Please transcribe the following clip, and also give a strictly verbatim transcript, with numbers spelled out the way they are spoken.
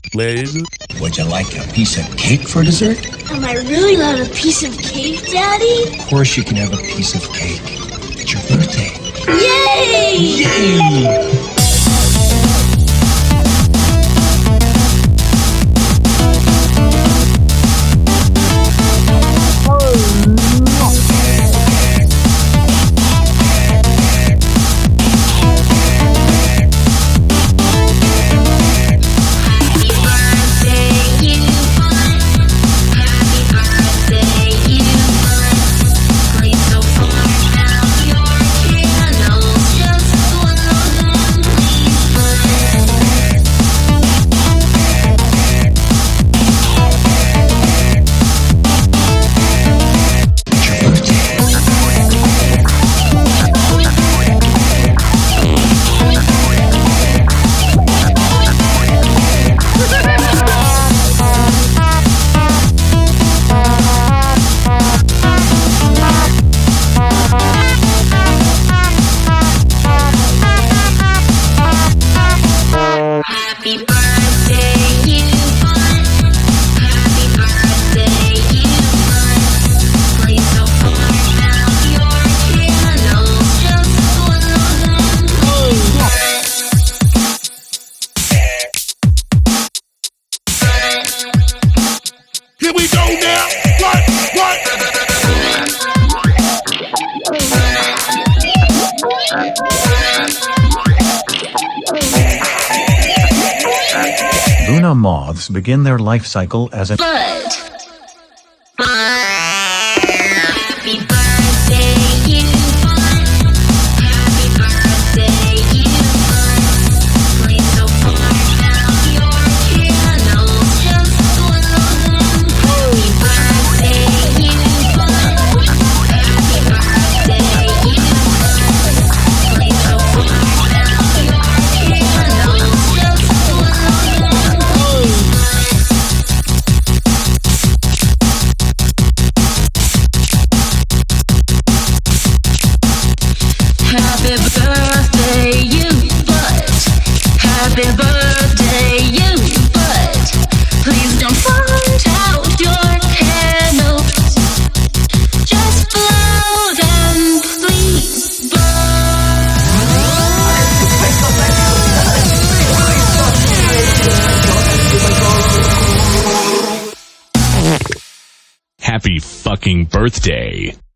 please. Would you like a piece of cake for dessert? Am I really allowed a piece of cake, Daddy? Of course you can have a piece of cake. It's your birthday. Yay! Yay! Here we go now. What? What? Luna moths begin their life cycle as a Bud. Happy birthday, you bud. Happy birthday, you bud. Please don't burn out your candles, just one of them. Happy birthday, you bud. Happy birthday, you bud. Please don't burn out your candles, just one of them. Happy birthday, you bud. Happy birthday, you bud. Please don't put out your candles. Just blow them, please, Happy fucking birthday.